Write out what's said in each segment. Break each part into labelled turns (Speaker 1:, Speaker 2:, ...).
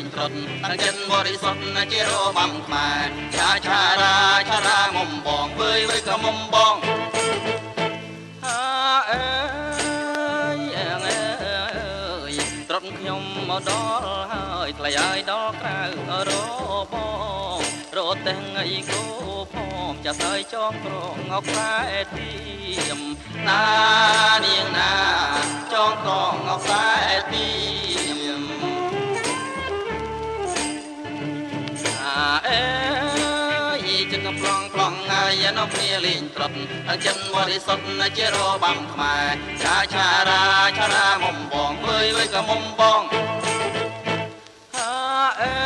Speaker 1: ងត្រុតទាំងចិនបរិសុទ្ធជារបំខ្មែរឆារាមុំបងវើយក៏មុំបងអើយត្រុតខ្ញុំមកដល់ហើយថ្លៃឲ្យដល់ក្រៅរបងរត់ទាំងអីគោផងចាសើយចងក្រងអខ្សែទីមណានាងណាចងក្រងអខ្សែទីមអើយចិនប្លង់ហើយនៅគ្នាលេងត្រុតទាំងចិនបរិសុទ្ធជារបំខ្មែរឆារាមុំបងវើយក៏មុំបងអើ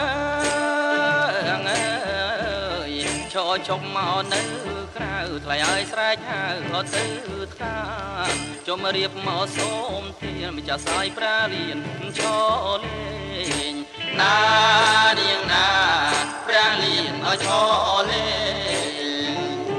Speaker 1: យឈរជុំមកនៅក្រៅថ្លៃឲ្យស្រែកហៅក៏ទៅថាជុំរៀបមកសូមទានម្ចាស់សាយប្រាលៀនឈរលេងណានាងណាប្រាលៀនឲ្យឈរលេង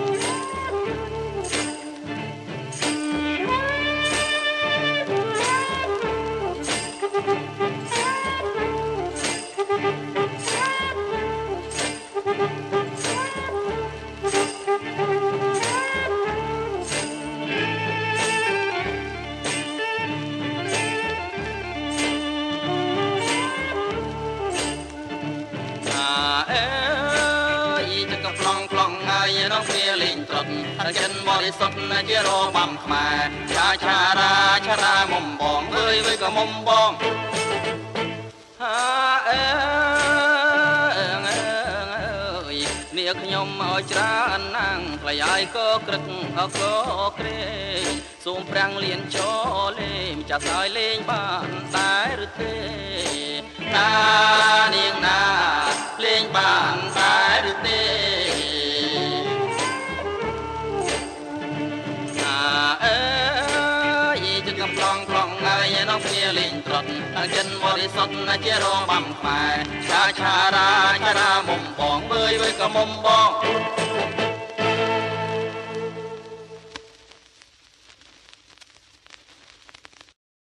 Speaker 1: នៅគ្នាលេងត្រុតទាំងចិនបរិសុទ្ធជារបំខ្មែរឆារាមុំបងវើយក៏មុំបងអើយនេះខ្ញុំឲ្យច្រើនណាំងថ្លៃឲ្យក៏ក្រឹកក៏ក្រែងសូមប្រាំងលៀនចូលលេងម្ចាស់ឲ្យលេងបានដែរឬទេណានាងណាលេងបានដែរឬទេប្លង់ហើយនៅគ្នាលេងត្រុតទាំងចិនបរិសុទ្ធជារបំខ្មែរឆារាមុំបងវើយក៏មុំបង